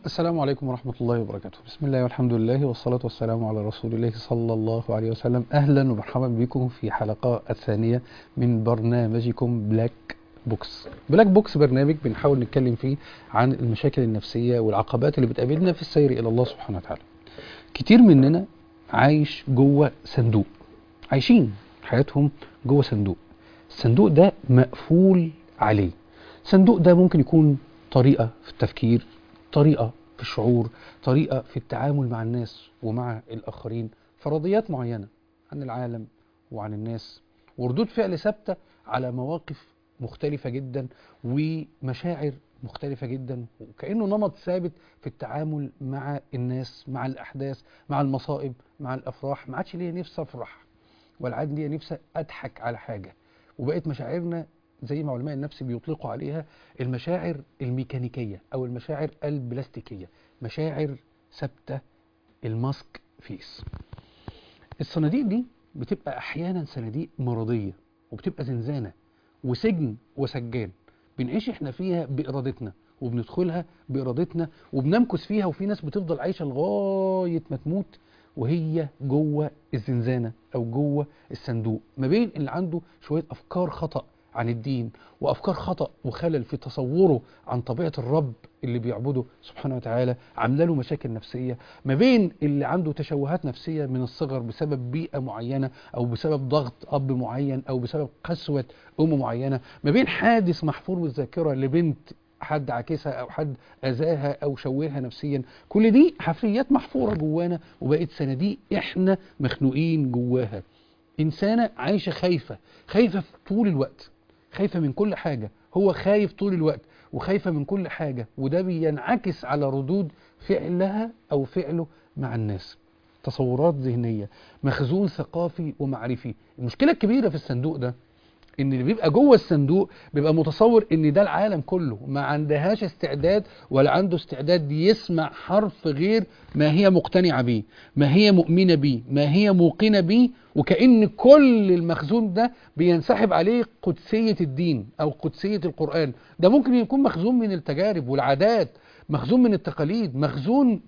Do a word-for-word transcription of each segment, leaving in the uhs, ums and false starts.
السلام عليكم ورحمة الله وبركاته. بسم الله والحمد لله والصلاة والسلام على رسول الله صلى الله عليه وسلم. أهلا ومرحبا بكم في حلقة الثانية من برنامجكم بلاك بوكس. بلاك بوكس برنامج بنحاول نتكلم فيه عن المشاكل النفسية والعقبات اللي بتقابلنا في السير إلى الله سبحانه وتعالى. كتير مننا عايش جوه صندوق، عايشين حياتهم جوه صندوق. الصندوق ده مقفول عليه. الصندوق ده ممكن يكون طريقة في التفكير، طريقة في الشعور، طريقة في التعامل مع الناس ومع الآخرين، فرضيات معينة عن العالم وعن الناس، وردود فعل ثابتة على مواقف مختلفة جدا ومشاعر مختلفة جدا، وكأنه نمط ثابت في التعامل مع الناس، مع الأحداث، مع المصائب، مع الأفراح. ما عادش ليا نفسي أفرح ولا عاد ليا نفسي أضحك على حاجة، وبقت مشاعرنا زي ما علماء النفس بيطلقوا عليها المشاعر الميكانيكية أو المشاعر البلاستيكية، مشاعر ثابتة، الماسك فيس. الصناديق دي بتبقى أحيانا صناديق مرضية، وبتبقى زنزانة وسجن وسجان بنعيش احنا فيها بإرادتنا، وبندخلها بإرادتنا وبنمكث فيها. وفي ناس بتفضل عايشة لغاية ما تموت وهي جوه الزنزانة أو جوه الصندوق، ما بين اللي عنده شوية أفكار خطأ عن الدين، وأفكار خطأ وخلل في تصوره عن طبيعة الرب اللي بيعبده سبحانه وتعالى، عامله له مشاكل نفسية، ما بين اللي عنده تشوهات نفسية من الصغر بسبب بيئة معينة أو بسبب ضغط أب معين أو بسبب قسوة أم معينة، ما بين حادث محفور بالذاكرة لبنت حد عاكسها أو حد أذاها أو شوهها نفسيا. كل دي حفريات محفورة جوانا وبقت صناديق إحنا مخنوقين جواها. إنسانة عايشة خايفة، خايفة طول الوقت، خايفة من كل حاجة، هو خايف طول الوقت وخايفة من كل حاجة، وده بينعكس على ردود فعلها أو فعله مع الناس. تصورات ذهنية، مخزون ثقافي ومعرفي. المشكلة الكبيرة في الصندوق ده ان اللي بيبقى جوه الصندوق بيبقى متصور ان ده العالم كله، ما عندهاش استعداد ولا عنده استعداد يسمع حرف غير ما هي مقتنعة بيه، ما هي مؤمنة بيه، ما هي موقنة بيه، وكأن كل المخزون ده بينسحب عليه قدسية الدين او قدسية القرآن. ده ممكن يكون مخزون من التجارب والعادات، مخزون من التقاليد، مخزون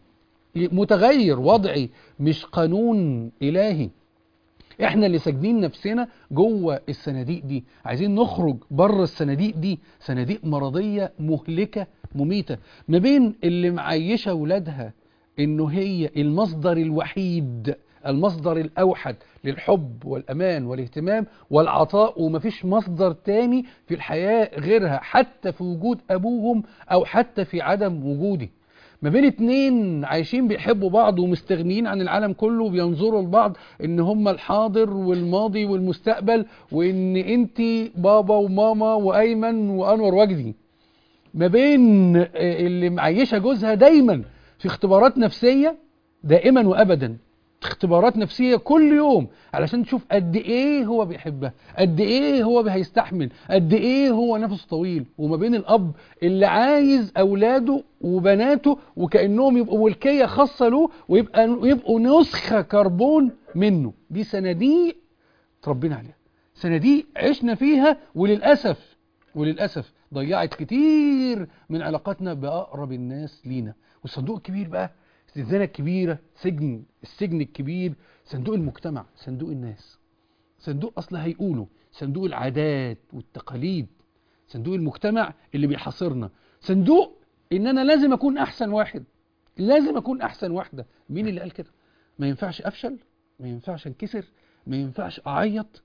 متغير وضعي، مش قانون إلهي. احنا اللي ساجنين نفسنا جوه الصناديق دي، عايزين نخرج بره الصناديق دي. صناديق مرضية مهلكة مميتة، ما بين اللي معيشة ولادها انه هي المصدر الوحيد، المصدر الاوحد للحب والامان والاهتمام والعطاء، ومفيش مصدر تاني في الحياة غيرها، حتى في وجود ابوهم او حتى في عدم وجودي. ما بين اتنين عايشين بيحبوا بعض ومستغنيين عن العالم كله، وبينظروا لبعض ان هم الحاضر والماضي والمستقبل، وان انتي بابا وماما وايمن وانور وجدي. ما بين اللي معيشة جوزها دايما في اختبارات نفسية دائما وابدا، اختبارات نفسية كل يوم علشان تشوف قد ايه هو بيحبها، قد ايه هو هيستحمل، قد ايه هو نفسه طويل. وما بين الاب اللي عايز اولاده وبناته وكأنهم يبقوا ملكية خاصة له، ويبقى يبقوا نسخة كربون منه. دي صناديق تربينا عليها، صناديق عشنا فيها، وللأسف وللأسف ضيعت كتير من علاقاتنا بأقرب الناس لينا. والصندوق الكبير بقى، الزنزانة الكبيرة، سجن السجن الكبير، صندوق المجتمع، صندوق الناس، صندوق أصل هيقولوا صندوق العادات والتقاليد، صندوق المجتمع اللي بيحاصرنا، صندوق إن أنا لازم أكون أحسن واحد، لازم أكون أحسن واحدة. مين اللي قال كده؟ ما ينفعش أفشل، ما ينفعش انكسر، ما ينفعش أعيط،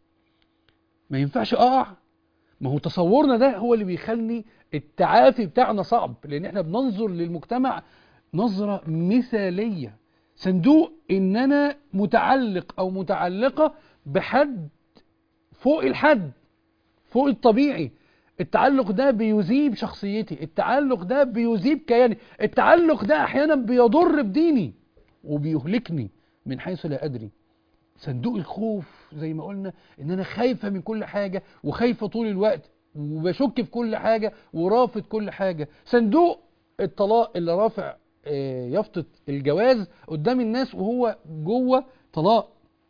ما ينفعش أقع. ما هو تصورنا ده هو اللي بيخلي التعافي بتاعنا صعب، لأن احنا بننظر للمجتمع نظرة مثالية. صندوق ان انا متعلق او متعلقة بحد فوق الحد، فوق الطبيعي. التعلق ده بيذيب شخصيتي، التعلق ده بيذيب كياني، التعلق ده احيانا بيضر بديني وبيهلكني من حيث لا ادري. صندوق الخوف زي ما قلنا، ان انا خايفة من كل حاجة وخايفة طول الوقت وبشك في كل حاجة ورافض كل حاجة. صندوق الطلاق اللي رافع يافطة الجواز قدام الناس وهو جوه طلاق،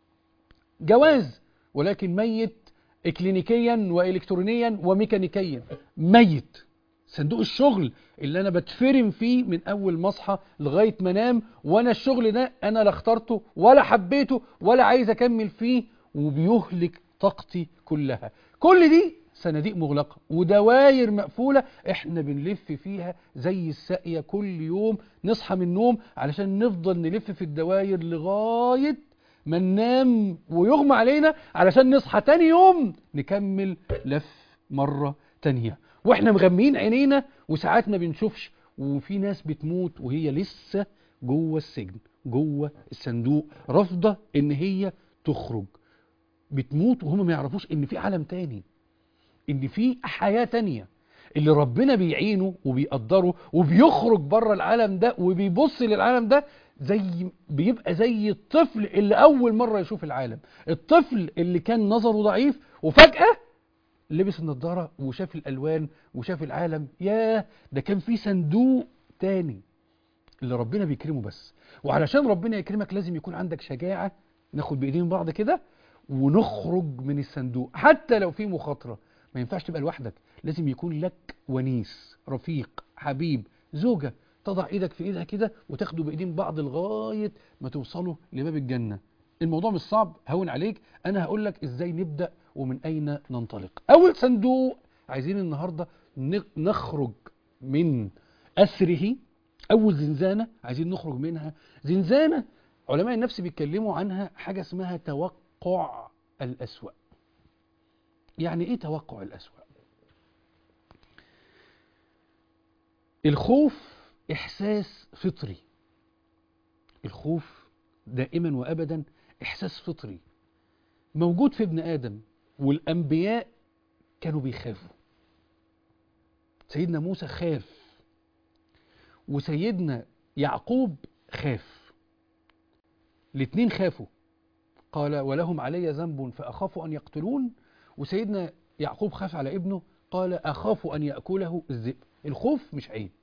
جواز ولكن ميت اكلينيكيا والكترونيا وميكانيكيا، ميت. صندوق الشغل اللي انا بتفرم فيه من اول ما اصحى لغايه ما انام، وانا الشغل ده انا لا اخترته ولا حبيته ولا عايز اكمل فيه، وبيهلك طاقتي كلها. كل دي صناديق مغلقه ودواير مقفوله احنا بنلف فيها زي الساقيه كل يوم، نصحى من النوم علشان نفضل نلف في الدواير لغايه ما ننام ويغمى علينا علشان نصحى تاني يوم نكمل لف مره تانيه، واحنا مغميين عينينا وساعات ما بنشوفش، وفي ناس بتموت وهي لسه جوه السجن جوه الصندوق رافضه ان هي تخرج. بتموت وهم ما يعرفوش ان في عالم تاني، ان في حياه تانيه، اللي ربنا بيعينه وبيقدره وبيخرج بره العالم ده وبيبص للعالم ده زي بيبقى زي الطفل اللي اول مره يشوف العالم، الطفل اللي كان نظره ضعيف وفجاه لبس النضارة وشاف الألوان وشاف العالم. ياه، ده كان في صندوق تاني اللي ربنا بيكرمه بس. وعلشان ربنا يكرمك لازم يكون عندك شجاعة، ناخد بإيدين بعض كده ونخرج من الصندوق حتى لو في مخاطرة. ما ينفعش تبقى لوحدك، لازم يكون لك ونيس، رفيق، حبيب، زوجة، تضع ايدك في ايدها كده وتاخدوا بايدين بعض لغاية ما توصلوا لباب الجنة. الموضوع مش صعب، هون عليك، انا هقول لك ازاي نبدأ ومن اين ننطلق. اول صندوق عايزين النهاردة نخرج من اسره، اول زنزانة عايزين نخرج منها، زنزانة علماء النفس بيتكلموا عنها حاجة اسمها توقع الأسوأ. يعني ايه توقع الأسوأ؟ الخوف احساس فطري، الخوف دائما وابدا احساس فطري موجود في ابن ادم، والانبياء كانوا بيخافوا. سيدنا موسى خاف، وسيدنا يعقوب خاف، الاثنين خافوا. قال ولهم علي ذنب فاخاف ان يقتلون، وسيدنا يعقوب خاف على ابنه قال اخاف ان ياكله الذئب. الخوف مش عيب،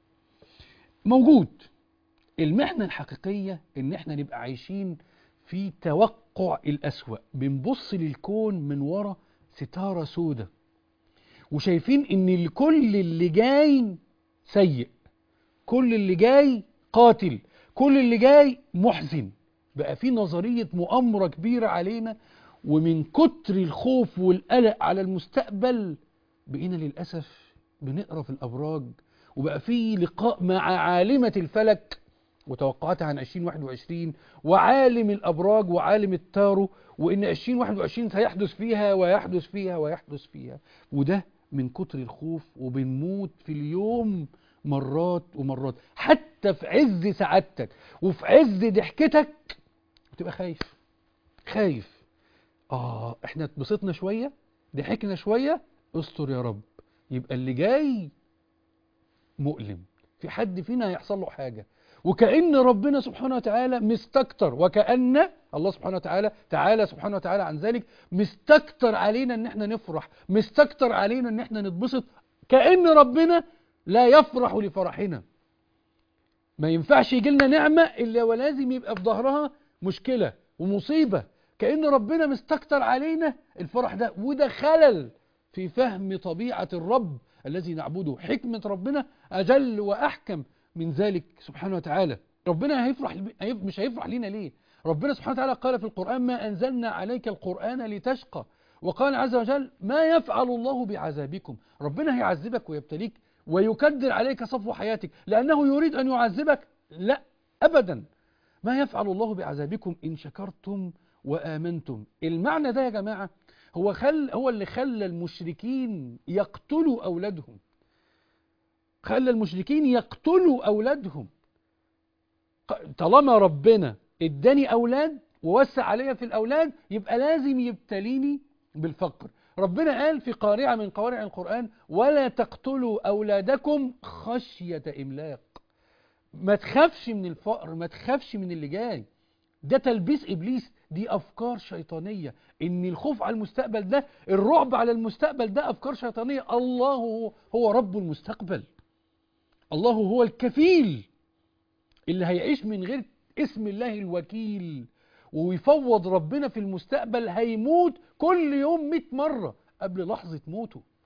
موجود. المحنة الحقيقية ان احنا نبقى عايشين في توقع الأسوأ، بنبص للكون من ورا ستارة سودة وشايفين ان الكل اللي جاي سيء، كل اللي جاي قاتل، كل اللي جاي محزن. بقى في نظرية مؤامرة كبيرة علينا، ومن كتر الخوف والقلق على المستقبل بقينا للأسف بنقرأ في الأبراج، وبقى في لقاء مع عالمة الفلك وتوقعاتها عن عشرين واحد وعشرين وعالم الأبراج وعالم التارو، وإن عشرين واحد وعشرين سيحدث فيها ويحدث فيها ويحدث فيها. وده من كتر الخوف، وبنموت في اليوم مرات ومرات، حتى في عز سعادتك وفي عز ضحكتك بتبقى خايف خايف. آه إحنا اتبسطنا شوية، ضحكنا شوية، استر يا رب، يبقى اللي جاي مؤلم، في حد فينا هيحصل له حاجة. وكأن ربنا سبحانه وتعالى مستكتر، وكأن الله سبحانه وتعالى تعالى سبحانه وتعالى عن ذلك مستكتر علينا ان احنا نفرح، مستكتر علينا ان احنا نتبسط، كأن ربنا لا يفرح لفرحنا. ما ينفعش يجي لنا نعمة إلا ولازم يبقى في ظهرها مشكلة ومصيبة. كأن ربنا مستكتر علينا الفرح ده، وده خلل في فهم طبيعة الرب الذي نعبده. حكمة ربنا أجل وأحكم من ذلك سبحانه وتعالى. ربنا هيفرح مش هيفرح لينا ليه؟ ربنا سبحانه وتعالى قال في القرآن ما أنزلنا عليك القرآن لتشقى، وقال عز وجل ما يفعل الله بعذابكم. ربنا هيعذبك ويبتليك ويكدر عليك صفو حياتك لأنه يريد أن يعذبك؟ لا أبدا. ما يفعل الله بعذابكم إن شكرتم وآمنتم. المعنى ده يا جماعة هو خل هو اللي خلى المشركين يقتلوا أولادهم، خلى المشركين يقتلوا أولادهم. طالما ربنا اداني أولاد ووسع عليا في الأولاد يبقى لازم يبتليني بالفقر. ربنا قال في قارعة من قوارع القرآن ولا تقتلوا أولادكم خشية إملاق. ما تخافش من الفقر، ما تخافش من اللي جاي، ده تلبيس إبليس، دي أفكار شيطانية. إن الخوف على المستقبل ده، الرعب على المستقبل ده أفكار شيطانية. الله هو رب المستقبل، الله هو الكفيل اللي هيعيش من غير اسم الله الوكيل ويفوض ربنا في المستقبل هيموت كل يوم مئة مرة قبل لحظة موته.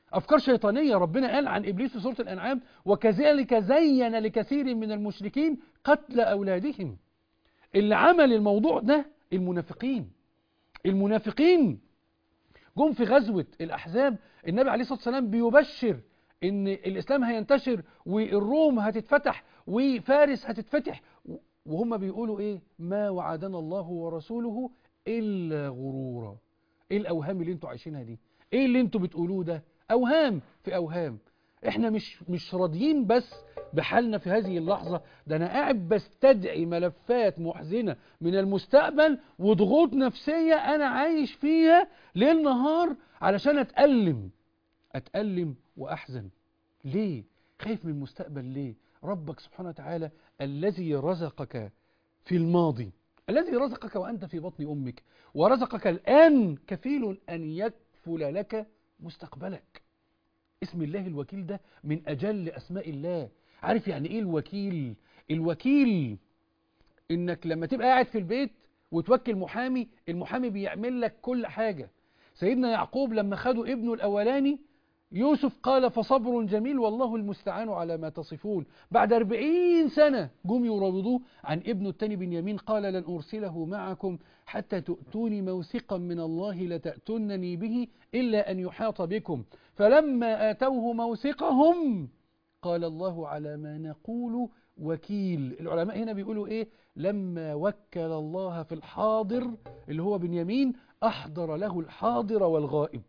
أفكار شيطانية. ربنا قال عن إبليس في سورة الأنعام: وكذلك زين لكثير من المشركين قتل أولادهم. اللي عمل الموضوع ده المنافقين. المنافقين جم في غزوة الأحزاب، النبي عليه الصلاة والسلام بيبشر إن الإسلام هينتشر والروم هتتفتح وفارس هتتفتح، وهم بيقولوا إيه؟ ما وعدنا الله ورسوله إلا غرورا. إيه الأوهام اللي انتوا عايشينها دي؟ إيه اللي انتوا بتقولوه ده؟ أوهام في أوهام. إحنا مش مش راضيين بس بحالنا في هذه اللحظة، ده أنا قاعد بستدعي ملفات محزنة من المستقبل وضغوط نفسية أنا عايش فيها ليل نهار علشان أتألم أتألم وأحزن. ليه؟ خايف من المستقبل ليه؟ ربك سبحانه وتعالى الذي رزقك في الماضي، الذي رزقك وأنت في بطن أمك، ورزقك الآن كفيل أن يكفل لك مستقبلك. اسم الله الوكيل ده من أجل أسماء الله. عارف يعني إيه الوكيل؟ الوكيل إنك لما تبقى قاعد في البيت وتوكل محامي، المحامي بيعمل لك كل حاجة. سيدنا يعقوب لما خدوا ابنه الأولاني يوسف قال: فصبر جميل والله المستعان على ما تصفون. بعد أربعين سنة جم يراودوه عن ابنه الثاني بنيامين، قال: لن أرسله معكم حتى تؤتوني موثقا من الله لتأتونني به إلا أن يحاط بكم. فلما آتوه موثقهم قال: الله على ما نقول وكيل. العلماء هنا بيقولوا إيه؟ لما وكل الله في الحاضر اللي هو بنيامين أحضر له الحاضر والغائب.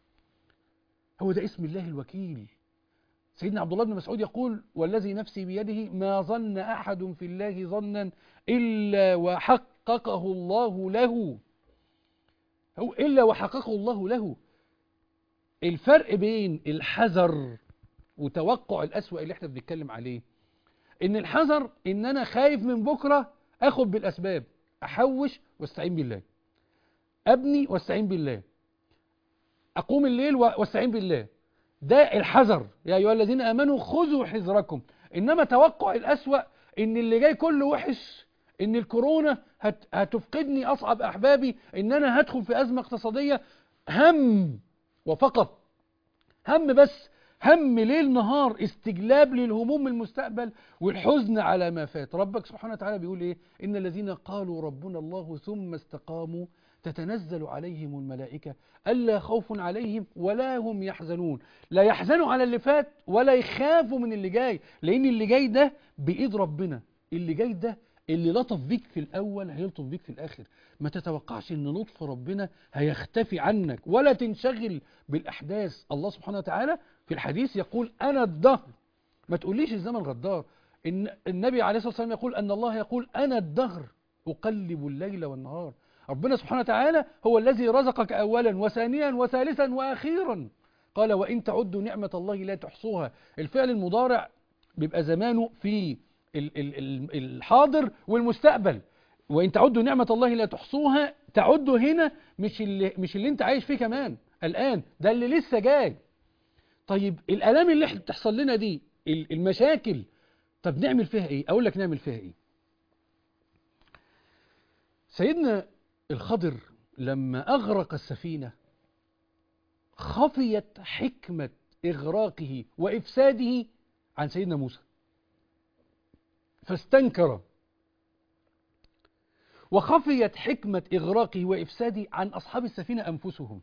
هو ده اسم الله الوكيل. سيدنا عبد الله بن مسعود يقول: والذي نفسي بيده ما ظن أحد في الله ظنا إلا وحققه الله له. هو إلا وحققه الله له. الفرق بين الحذر وتوقع الأسوأ اللي احنا بنتكلم عليه، إن الحذر إن أنا خايف من بكرة أخذ بالأسباب، أحوش واستعين بالله، أبني واستعين بالله، أقوم الليل واستعين بالله. ده الحذر، يا أيها الذين آمنوا خذوا حذركم. إنما توقع الأسوأ إن اللي جاي كله وحش، إن الكورونا هت هتفقدني أصعب أحبابي، إن أنا هدخل في أزمة اقتصادية. هم وفقط، هم بس، هم ليل نهار، استجلاب للهموم المستقبل والحزن على ما فات. ربك سبحانه وتعالى بيقول إيه؟ إن الذين قالوا ربنا الله ثم استقاموا تتنزل عليهم الملائكة ألا خوف عليهم ولا هم يحزنون. لا يحزنوا على اللي فات ولا يخافوا من اللي جاي، لأن اللي جاي ده بإيد ربنا. اللي جاي ده اللي لطف بيك في الأول هيلطف بيك في الآخر. ما تتوقعش إن لطف ربنا هيختفي عنك ولا تنشغل بالأحداث. الله سبحانه وتعالى في الحديث يقول: أنا الدهر. ما تقوليش الزمن غدار. إن النبي عليه الصلاة والسلام يقول أن الله يقول: أنا الدهر أقلب الليل والنهار. ربنا سبحانه وتعالى هو الذي رزقك أولا وثانيا وثالثا وأخيرا. قال: وإن تعدوا نعمة الله لا تحصوها. الفعل المضارع بيبقى زمانه في الحاضر والمستقبل. وإن تعدوا نعمة الله لا تحصوها، تعدوا هنا مش اللي, مش اللي انت عايش فيه كمان الآن، ده اللي لسه جاي. طيب الآلام اللي بتحصل لنا دي، المشاكل، طب نعمل فيها ايه؟ اقول لك نعمل فيها ايه. سيدنا الخضر لما أغرق السفينة خفيت حكمة إغراقه وإفساده عن سيدنا موسى، فاستنكر. وخفيت حكمة إغراقه وإفساده عن أصحاب السفينة أنفسهم.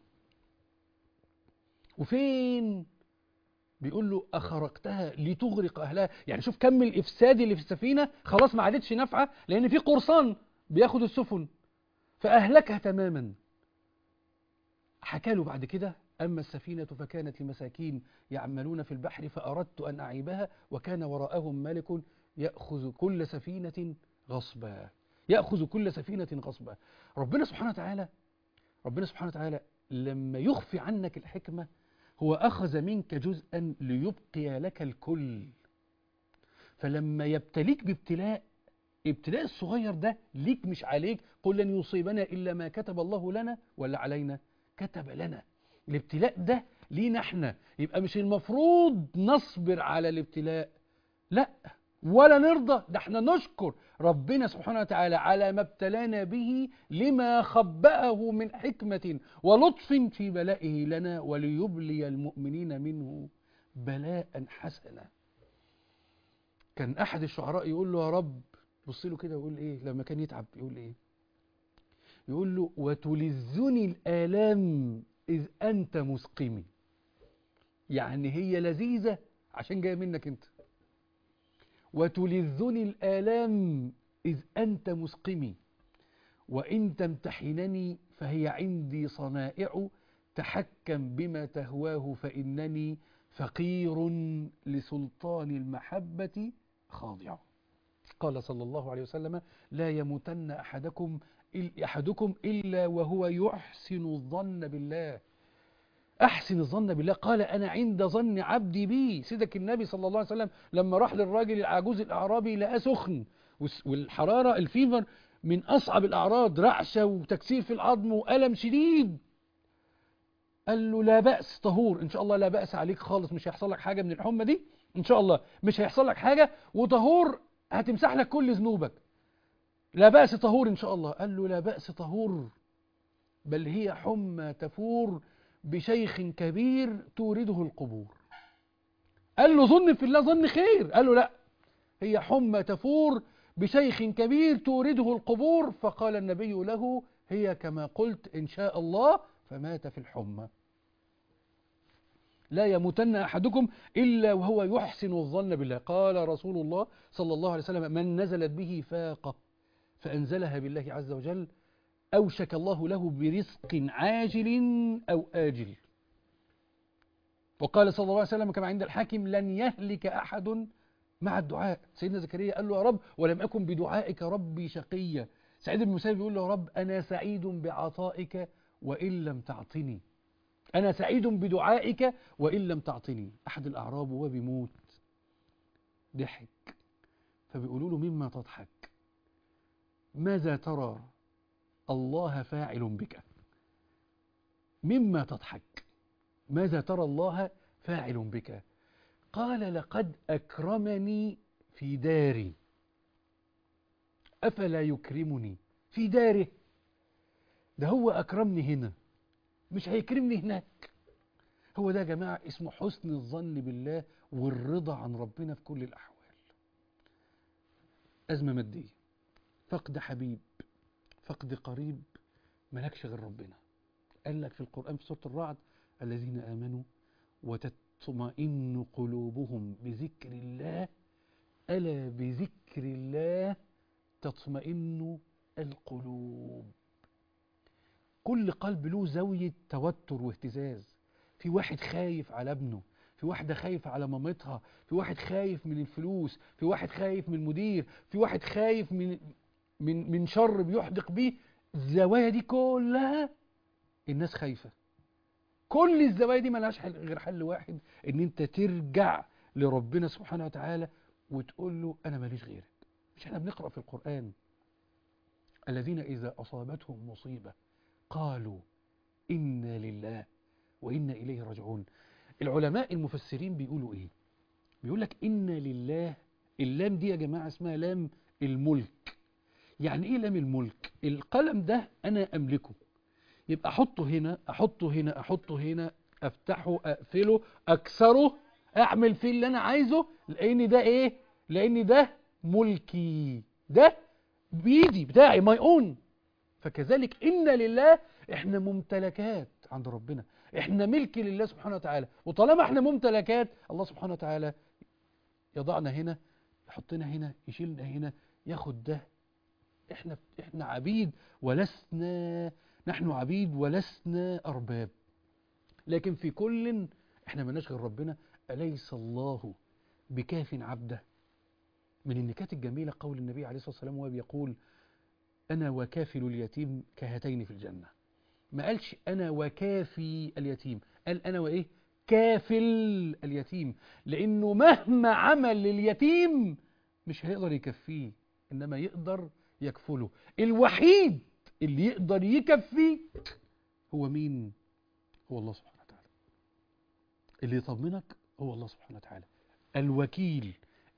وفين؟ بيقول له: أخرقتها لتغرق أهلها. يعني شوف كم الإفساد اللي في السفينة، خلاص ما عادتش نافعة لأن في قرصان بياخد السفن، فأهلكها تماما. حكى له بعد كده: أما السفينة فكانت لمساكين يعملون في البحر فأردت أن أعيبها وكان وراءهم ملك يأخذ كل سفينة غصبا. يأخذ كل سفينة غصبا. ربنا سبحانه وتعالى ربنا سبحانه وتعالى لما يخفي عنك الحكمة هو أخذ منك جزءا ليبقي لك الكل. فلما يبتليك بابتلاء، ابتلاء الصغير ده ليك مش عليك. قل لن يصيبنا إلا ما كتب الله لنا ولا علينا، كتب لنا. الابتلاء ده لينا احنا، يبقى مش المفروض نصبر على الابتلاء، لا، ولا نرضى، ده احنا نشكر ربنا سبحانه وتعالى على ما ابتلانا به لما خبأه من حكمة ولطف في بلائه لنا وليبلي المؤمنين منه بلاء حسنا. كان أحد الشعراء يقول له يا رب، بص له كده ويقول إيه لما كان يتعب، يقول إيه؟ يقول له وتلذني الآلام إذ أنت مسقمي. يعني هي لذيذة عشان جاية منك أنت. وتلذني الآلام إذ أنت مسقمي وإن تمتحنني فهي عندي صنائع تحكم بما تهواه فإنني فقير لسلطان المحبة خاضع. قال صلى الله عليه وسلم لا يموتن أحدكم أحدكم إلا وهو يحسن الظن بالله. أحسن الظن بالله. قال أنا عند ظن عبدي بي. سيدك النبي صلى الله عليه وسلم لما راح للراجل العجوز الأعرابي لقاه سخن، والحرارة الفيفر من أصعب الأعراض، رعشة وتكسير في العظم وألم شديد. قال له لا بأس طهور إن شاء الله، لا بأس عليك خالص، مش هيحصل لك حاجة من الحمى دي إن شاء الله، مش هيحصل لك حاجة، وطهور هتمسح لك كل ذنوبك، لا بأس طهور إن شاء الله. قال له لا بأس طهور، بل هي حمى تفور بشيخ كبير تورده القبور. قال له ظن في الله ظن خير. قال له لا، هي حمى تفور بشيخ كبير تورده القبور. فقال النبي له هي كما قلت إن شاء الله، فمات في الحمى. لا يموتن أحدكم إلا وهو يحسن الظن بالله. قال رسول الله صلى الله عليه وسلم من نزلت به فاقة فأنزلها بالله عز وجل أوشك الله له برزق عاجل أو آجل. وقال صلى الله عليه وسلم كما عند الحاكم لن يهلك أحد مع الدعاء. سيدنا زكريا قال له يا رب ولم أكن بدعائك ربي شقيا. سعيد بن المسيب يقول له يا رب أنا سعيد بعطائك وإن لم تعطني، أنا سعيد بدعائك وإن لم تعطني. أحد الأعراب وهو بيموت ضحك، فبيقولوا له مما تضحك؟ ماذا ترى الله فاعل بك؟ مما تضحك؟ ماذا ترى الله فاعل بك؟ قال لقد أكرمني في داري أفلا يكرمني في داره. ده هو أكرمني هنا، مش هيكرمني هناك. هو ده يا جماعة اسمه حسن الظن بالله والرضا عن ربنا في كل الأحوال. أزمة مادية، فقد حبيب، فقد قريب، ملكش غير ربنا. قال لك في القرآن في سورة الرعد الذين آمنوا وتطمئن قلوبهم بذكر الله ألا بذكر الله تطمئن القلوب. كل قلب له زاوية توتر واهتزاز. في واحد خايف على ابنه، في واحدة خايفة على مامتها، في واحد خايف من الفلوس، في واحد خايف من المدير، في واحد خايف من من من شر بيحدق بيه. الزوايا دي كلها الناس خايفة. كل الزوايا دي ملهاش حل غير حل واحد، ان انت ترجع لربنا سبحانه وتعالى وتقول له انا ماليش غيرك. مش احنا بنقرأ في القرآن الذين اذا اصابتهم مصيبة قالوا إنا لله وإنا إليه راجعون. العلماء المفسرين بيقولوا إيه؟ بيقول لك إنا لله. اللام دي يا جماعة اسمها لام الملك. يعني إيه لام الملك؟ القلم ده أنا أملكه، يبقى أحطه هنا، أحطه هنا، أحطه هنا، أفتحه، أقفله، أكسره، أعمل فيه اللي أنا عايزه، لأن ده إيه؟ لأن ده ملكي، ده بيدي بتاعي my own. فكذلك إنا لله، إحنا ممتلكات عند ربنا، إحنا ملك لله سبحانه وتعالى. وطالما إحنا ممتلكات، الله سبحانه وتعالى يضعنا هنا، يحطنا هنا، يشيلنا هنا، ياخد ده. إحنا إحنا عبيد ولسنا، نحن عبيد ولسنا أرباب. لكن في كل إحنا مالناش غير ربنا. أليس الله بكاف عبده؟ من النكات الجميلة قول النبي عليه الصلاة والسلام وهو بيقول أنا وكافل اليتيم كهاتين في الجنة. ما قالش أنا وكافي اليتيم، قال أنا وإيه؟ كافل اليتيم. لأنه مهما عمل لليتيم مش هيقدر يكفيه، إنما يقدر يكفله. الوحيد اللي يقدر يكفيه هو مين؟ هو الله سبحانه وتعالى. اللي يطمنك هو الله سبحانه وتعالى. الوكيل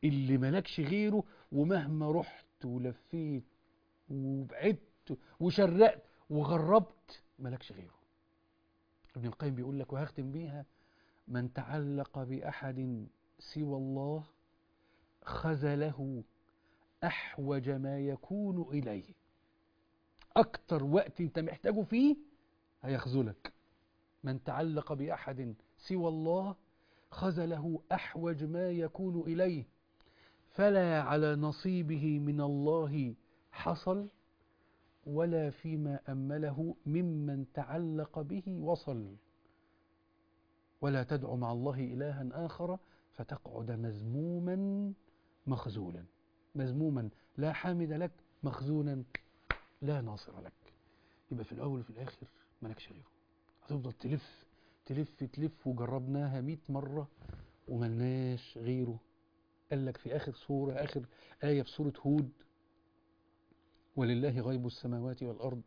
اللي ملكش غيره، ومهما رحت ولفيت وبعدت وشرقت وغربت ملكش غيره. ابن القيم بيقول لك، وهختم بيها: من تعلق بأحد سوى الله خذله أحوج ما يكون إليه. أكتر وقت أنت محتاجه فيه هيخذلك. من تعلق بأحد سوى الله خذله أحوج ما يكون إليه، فلا على نصيبه من الله حصل، ولا فيما أمله ممن تعلق به وصل. ولا تدع مع الله إلها آخر فتقعد مذموما مخذولا. مذموما لا حامد لك، مخذولا لا ناصر لك. يبقى في الأول وفي الآخر مالكش غيره. هتفضل تلف تلف تلف، وجربناها مئة مرة وملناش غيره. قال لك في آخر سورة، آخر آية في سورة هود: ولله غيب السماوات والأرض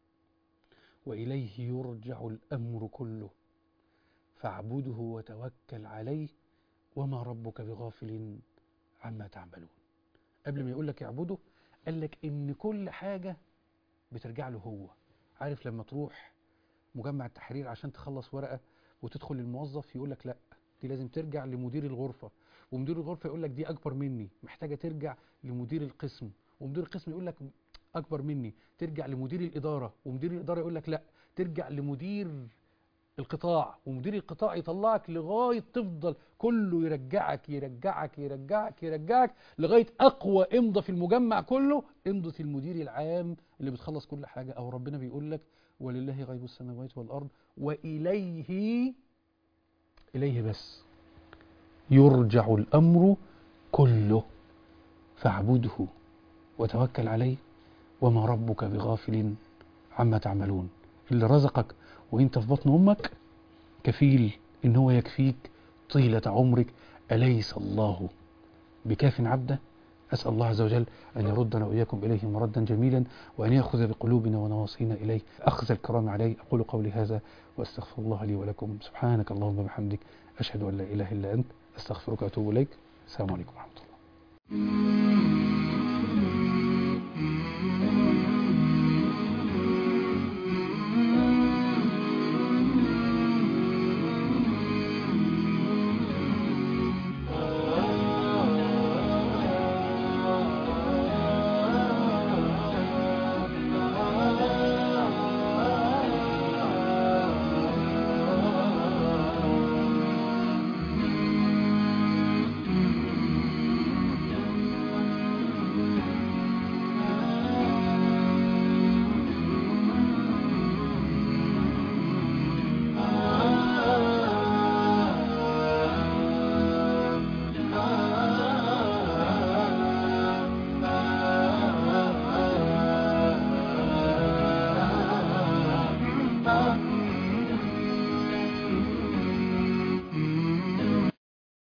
وإليه يرجع الأمر كله فاعبده وتوكل عليه وما ربك بغافل عما تعملون. قبل ما يقول لك اعبده قال لك إن كل حاجة بترجع له هو. عارف لما تروح مجمع التحرير عشان تخلص ورقة وتدخل للموظف يقول لك لا، دي لازم ترجع لمدير الغرفة، ومدير الغرفة يقول لك دي أكبر مني، محتاجة ترجع لمدير القسم، ومدير القسم يقول لك أكبر مني، ترجع لمدير الإدارة، ومدير الإدارة يقول لك لا، ترجع لمدير القطاع، ومدير القطاع يطلعك لغاية تفضل كله يرجعك يرجعك يرجعك يرجعك لغاية أقوى إمضة في المجمع كله، إمضة المدير العام اللي بتخلص كل حاجة. أو ربنا بيقول لك: ولله غيب السماوات والأرض وإليه، إليه بس يرجع الأمر كله فاعبده وتوكل عليه وما ربك بغافل عما تعملون. اللي رزقك وانت في بطن أمك كفيل إن هو يكفيك طيلة عمرك. أليس الله بكاف عبده؟ أسأل الله عز وجل أن يردنا وإياكم إليه مردا جميلا، وأن يأخذ بقلوبنا ونواصينا إليه أخذ الكرام عليه. أقول قولي هذا وأستغفر الله لي ولكم. سبحانك اللهم وبحمدك، أشهد أن لا إله إلا أنت، أستغفرك وأتوب إليك. السلام عليكم ورحمة الله.